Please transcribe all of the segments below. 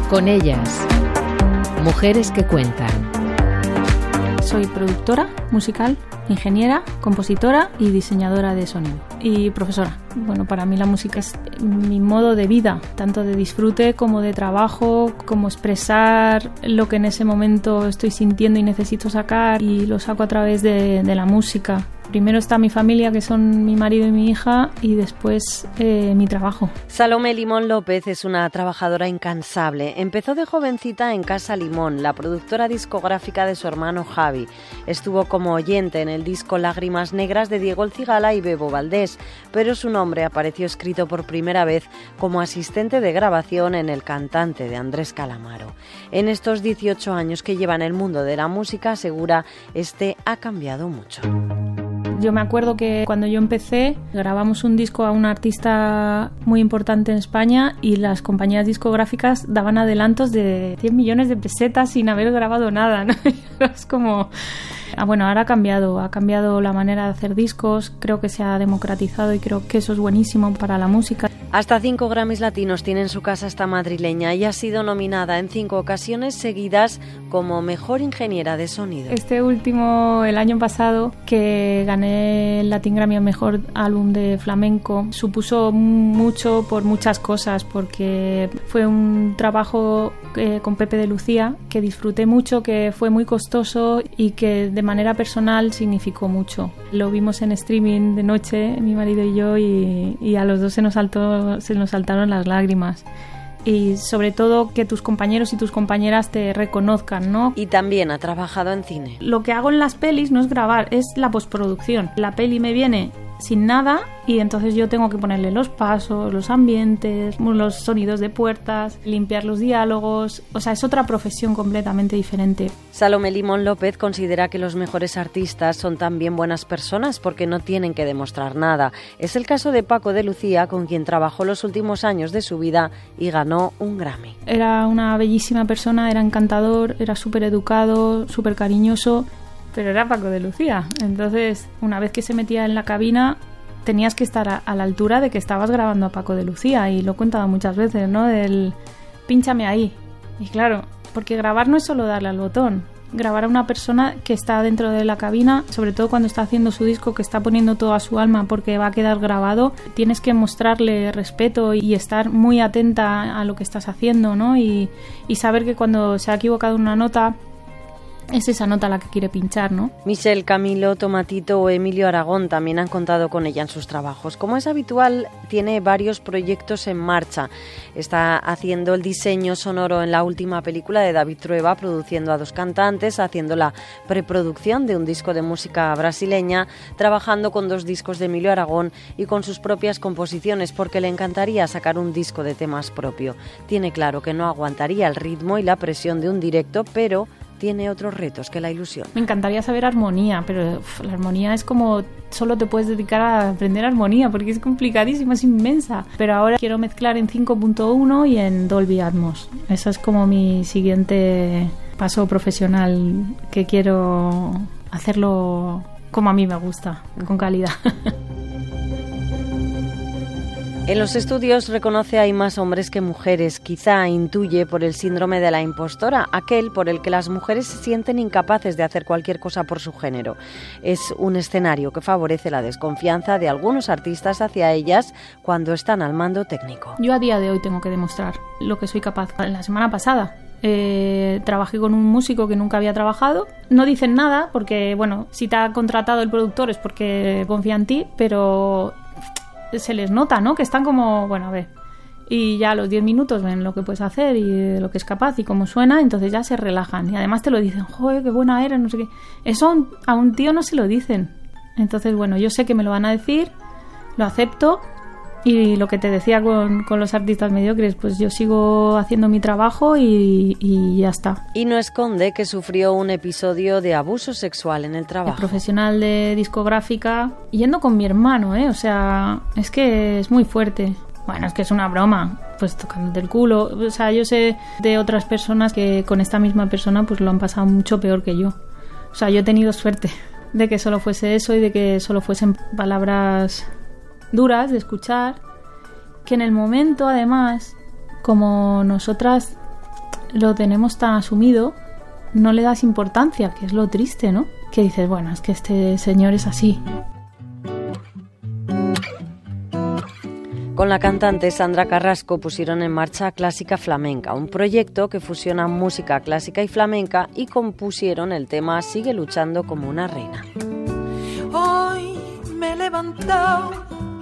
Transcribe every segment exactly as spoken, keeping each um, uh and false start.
Con ellas, mujeres que cuentan. Soy productora musical, ingeniera, compositora y diseñadora de sonido. Y profesora. Bueno, para mí la música es mi modo de vida, tanto de disfrute como de trabajo, como expresar lo que en ese momento estoy sintiendo y necesito sacar, y lo saco a través de, de la música. Primero está mi familia, que son mi marido y mi hija, y después eh, mi trabajo. Salomé Limón López es una trabajadora incansable. Empezó de jovencita en Casa Limón, la productora discográfica de su hermano Javi. Estuvo como oyente en el disco Lágrimas Negras de Diego El Cigala y Bebo Valdés, pero su nombre apareció escrito por primera vez como asistente de grabación en El Cantante de Andrés Calamaro. En estos dieciocho años que lleva en el mundo de la música, asegura, este ha cambiado mucho. Yo me acuerdo que cuando yo empecé grabamos un disco a un artista muy importante en España y las compañías discográficas daban adelantos de cien millones de pesetas sin haber grabado nada, ¿no? Es como... Ah, bueno, ahora ha cambiado, ha cambiado la manera de hacer discos, creo que se ha democratizado y creo que eso es buenísimo para la música. Hasta cinco Grammys latinos tiene en su casa esta madrileña y ha sido nominada en cinco ocasiones seguidas como Mejor Ingeniera de Sonido. Este último, el año pasado, que gané el Latin Grammy a Mejor Álbum de Flamenco, supuso mucho por muchas cosas, porque fue un trabajo eh, con Pepe de Lucía que disfruté mucho, que fue muy costoso y que de manera personal significó mucho. Lo vimos en streaming de noche, mi marido y yo, y, y a los dos se nos saltó, se nos saltaron las lágrimas. Y sobre todo que tus compañeros y tus compañeras te reconozcan, ¿no? Y también ha trabajado en cine. Lo que hago en las pelis no es grabar, es la postproducción. La peli me viene sin nada y entonces yo tengo que ponerle los pasos, los ambientes, los sonidos de puertas, limpiar los diálogos. O sea, es otra profesión completamente diferente. Salomé Limón López considera que los mejores artistas son también buenas personas porque no tienen que demostrar nada. Es el caso de Paco de Lucía, con quien trabajó los últimos años de su vida y ganó un Grammy. Era una bellísima persona, era encantador, era súper educado, súper cariñoso, pero era Paco de Lucía. Entonces, una vez que se metía en la cabina, tenías que estar a, a la altura de que estabas grabando a Paco de Lucía, y lo he contado muchas veces, ¿no? Del pínchame ahí. Y claro, porque grabar no es solo darle al botón. Grabar a una persona que está dentro de la cabina, sobre todo cuando está haciendo su disco, que está poniendo toda su alma porque va a quedar grabado, tienes que mostrarle respeto y estar muy atenta a lo que estás haciendo, ¿no? Y, y saber que cuando se ha equivocado una nota, es esa nota la que quiere pinchar, ¿no? Michelle, Camilo, Tomatito o Emilio Aragón también han contado con ella en sus trabajos. Como es habitual, tiene varios proyectos en marcha. Está haciendo el diseño sonoro en la última película de David Trueba, produciendo a dos cantantes, haciendo la preproducción de un disco de música brasileña, trabajando con dos discos de Emilio Aragón y con sus propias composiciones, porque le encantaría sacar un disco de temas propio. Tiene claro que no aguantaría el ritmo y la presión de un directo, pero tiene otros retos que la ilusión. Me encantaría saber armonía, pero uf, la armonía es como... Solo te puedes dedicar a aprender armonía porque es complicadísima, es inmensa. Pero ahora quiero mezclar en cinco punto uno y en Dolby Atmos. Eso es como mi siguiente paso profesional, que quiero hacerlo como a mí me gusta, con calidad. En los estudios reconoce hay más hombres que mujeres, quizá intuye por el síndrome de la impostora, aquel por el que las mujeres se sienten incapaces de hacer cualquier cosa por su género. Es un escenario que favorece la desconfianza de algunos artistas hacia ellas cuando están al mando técnico. Yo a día de hoy tengo que demostrar lo que soy capaz. La semana pasada eh, trabajé con un músico que nunca había trabajado. No dicen nada porque, bueno, si te ha contratado el productor es porque confía en ti, pero... se les nota, ¿no? Que están como, bueno, a ver, y ya a los diez minutos ven lo que puedes hacer y de lo que es capaz y cómo suena, entonces ya se relajan y además te lo dicen, joder, qué buena eres, no sé qué. Eso a un, a un tío no se lo dicen. Entonces, bueno, yo sé que me lo van a decir, lo acepto, y lo que te decía con, con los artistas mediocres, pues yo sigo haciendo mi trabajo y, y ya está. Y no esconde que sufrió un episodio de abuso sexual en el trabajo. El profesional de discográfica, yendo con mi hermano, ¿eh? O sea, es que es muy fuerte. Bueno, es que es una broma, pues tocándote el culo. O sea, yo sé de otras personas que con esta misma persona pues lo han pasado mucho peor que yo. O sea, yo he tenido suerte de que solo fuese eso y de que solo fuesen palabras duras de escuchar, que en el momento además, como nosotras lo tenemos tan asumido, no le das importancia, que es lo triste, ¿no? Que dices, bueno, es que este señor es así. Con la cantante Sandra Carrasco pusieron en marcha Clásica Flamenca, un proyecto que fusiona música clásica y flamenca, y compusieron el tema Sigue luchando como una reina. Hoy me he levantado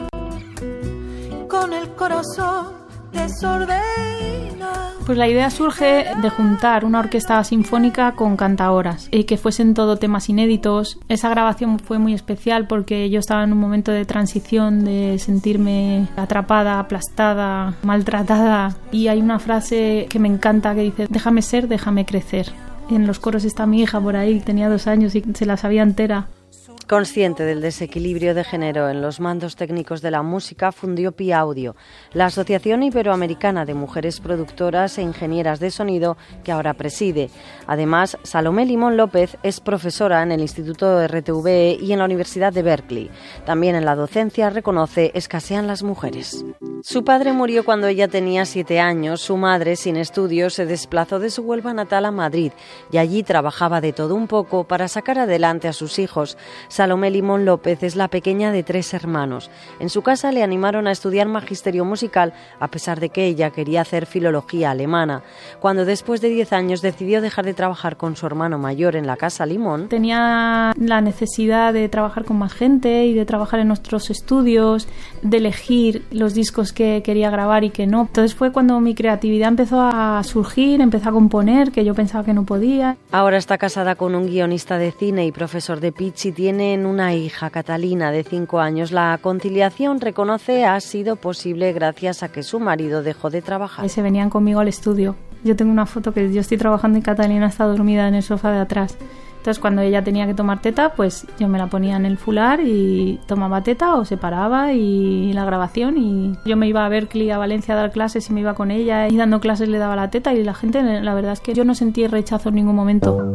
con el corazón desordenado. Pues la idea surge de juntar una orquesta sinfónica con cantaoras y que fuesen todo temas inéditos. Esa grabación fue muy especial porque yo estaba en un momento de transición, de sentirme atrapada, aplastada, maltratada, y hay una frase que me encanta que dice: déjame ser, déjame crecer. En los coros está mi hija por ahí, tenía dos años y se la sabía entera. Consciente del desequilibrio de género en los mandos técnicos de la música, fundió Pi Audio, la Asociación Iberoamericana de Mujeres Productoras e Ingenieras de Sonido, que ahora preside. Además, Salomé Limón López es profesora en el Instituto R T V E y en la Universidad de Berkeley. También en la docencia, reconoce, escasean las mujeres. Su padre murió cuando ella tenía siete años. Su madre, sin estudios, se desplazó de su Huelva natal a Madrid y allí trabajaba de todo un poco para sacar adelante a sus hijos. Salomé Limón López es la pequeña de tres hermanos. En su casa le animaron a estudiar magisterio musical, a pesar de que ella quería hacer filología alemana. Cuando después de diez años decidió dejar de trabajar con su hermano mayor en la Casa Limón, tenía la necesidad de trabajar con más gente y de trabajar en nuestros estudios, de elegir los discos que quería grabar y que no. Entonces fue cuando mi creatividad empezó a surgir, empezó a componer, que yo pensaba que no podía. Ahora está casada con un guionista de cine y profesor de pitch y tiene una hija, Catalina, de cinco años. La conciliación, reconoce, ha sido posible gracias a que su marido dejó de trabajar. Y se venían conmigo al estudio. Yo tengo una foto que yo estoy trabajando y Catalina está dormida en el sofá de atrás. Entonces cuando ella tenía que tomar teta, pues yo me la ponía en el fular y tomaba teta o se paraba, y la grabación, y yo me iba a Berkeley, a Valencia, a dar clases y me iba con ella y dando clases le daba la teta, y la gente, la verdad es que yo no sentí rechazo en ningún momento.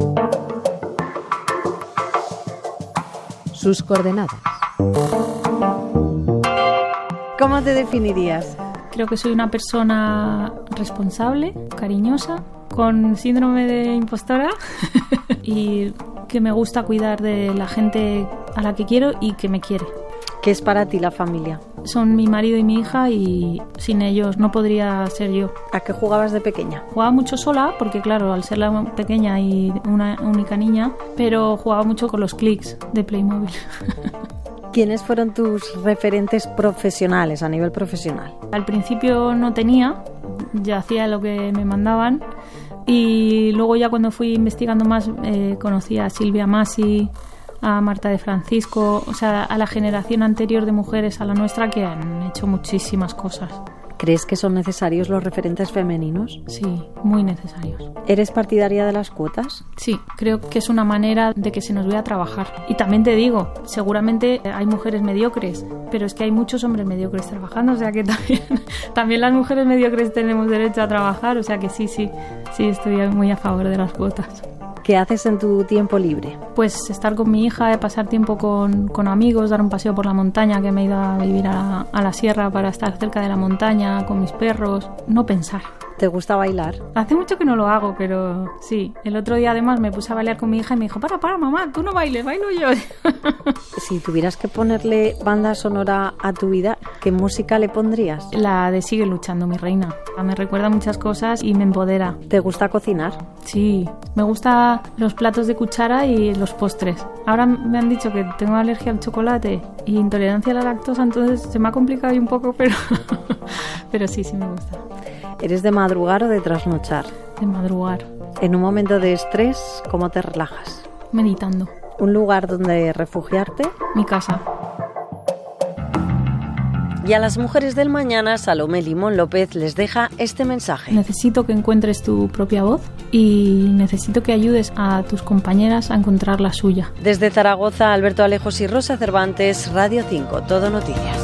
Sus coordenadas. ¿Cómo te definirías? Creo que soy una persona responsable, cariñosa, con síndrome de impostora y que me gusta cuidar de la gente a la que quiero y que me quiere. ¿Qué es para ti la familia? Son mi marido y mi hija, y sin ellos no podría ser yo. ¿A qué jugabas de pequeña? Jugaba mucho sola, porque claro, al ser la pequeña y una única niña, pero jugaba mucho con los clics de Playmobil. ¿Quiénes fueron tus referentes profesionales, a nivel profesional? Al principio no tenía, ya hacía lo que me mandaban, y luego ya cuando fui investigando más eh, conocí a Silvia Masi, a Marta de Francisco, o sea, a la generación anterior de mujeres a la nuestra, que han hecho muchísimas cosas. ¿Crees que son necesarios los referentes femeninos? Sí, muy necesarios. ¿Eres partidaria de las cuotas? Sí, creo que es una manera de que se nos vea a trabajar. Y también te digo, seguramente hay mujeres mediocres, pero es que hay muchos hombres mediocres trabajando, o sea que también, también las mujeres mediocres tenemos derecho a trabajar, o sea que sí, sí, sí, estoy muy a favor de las cuotas. ¿Qué haces en tu tiempo libre? Pues estar con mi hija, pasar tiempo con, con amigos, dar un paseo por la montaña, que me he ido a vivir a, a la sierra para estar cerca de la montaña, con mis perros, no pensar. ¿Te gusta bailar? Hace mucho que no lo hago, pero sí. El otro día además me puse a bailar con mi hija y me dijo: para, para, mamá, tú no bailes, bailo yo. Si tuvieras que ponerle banda sonora a tu vida, ¿qué música le pondrías? La de Sigue luchando, mi reina. Me recuerda muchas cosas y me empodera. ¿Te gusta cocinar? Sí, me gustan los platos de cuchara y los postres. Ahora me han dicho que tengo alergia al chocolate y intolerancia a la lactosa, entonces se me ha complicado ahí un poco, pero, pero sí, sí me gusta. ¿Eres de madrugar o de trasnochar? De madrugar. En un momento de estrés, ¿cómo te relajas? Meditando. ¿Un lugar donde refugiarte? Mi casa. Y a las mujeres del mañana, Salomé Limón López les deja este mensaje. Necesito que encuentres tu propia voz y necesito que ayudes a tus compañeras a encontrar la suya. Desde Zaragoza, Alberto Alejos y Rosa Cervantes, Radio cinco, Todo Noticias.